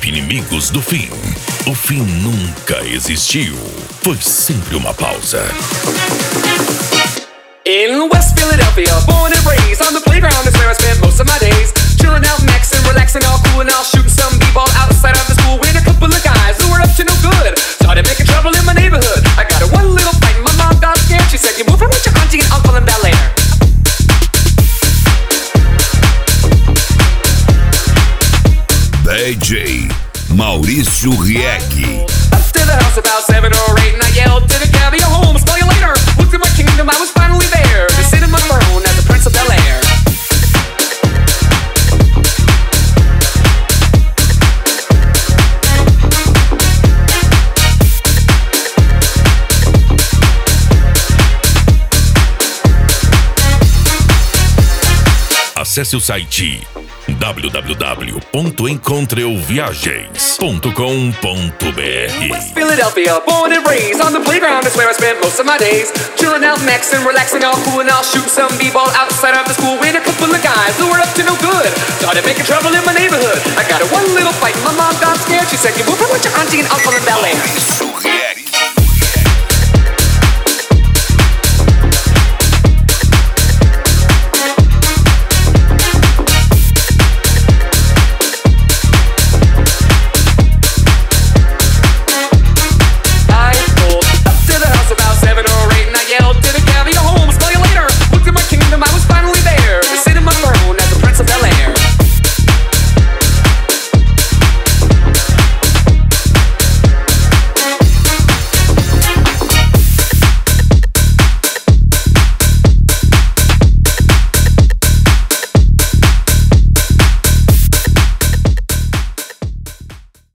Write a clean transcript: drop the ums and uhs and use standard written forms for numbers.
inimigos do fim. O fim nunca existiu. Foi sempre uma pausa. In West Philadelphia, born and raised on the playground is where I spent most of my days. Chilling out, maxing, relaxing, all cool and all shooting some b-ball outside of the school with a couple of guys who were up to no good. Started making trouble in my neighborhood. I got in one little fight and my mom got scared. She said, "You moved from with your auntie and uncle in Bel Air." DJ Maurício Rieg. Up to the house about 7 or 8 and I yelled to the cabbie, "Yo, home, smell you later." Looked at my kingdom, I was finally there to sit in my throne as the Prince of Bel Air. Acesse o site www.encontreuviagens.com.br. West Philadelphia, born and raised on the playground is where I spent most of my days. Chilling out, maxing, relaxing, all cool and all shooting some b-ball outside of the school with a couple of guys who were up to no good. Started making trouble in my neighborhood. I got in one little fight and my mom got scared. She said, "You moved from with your auntie and uncle in Bel Air."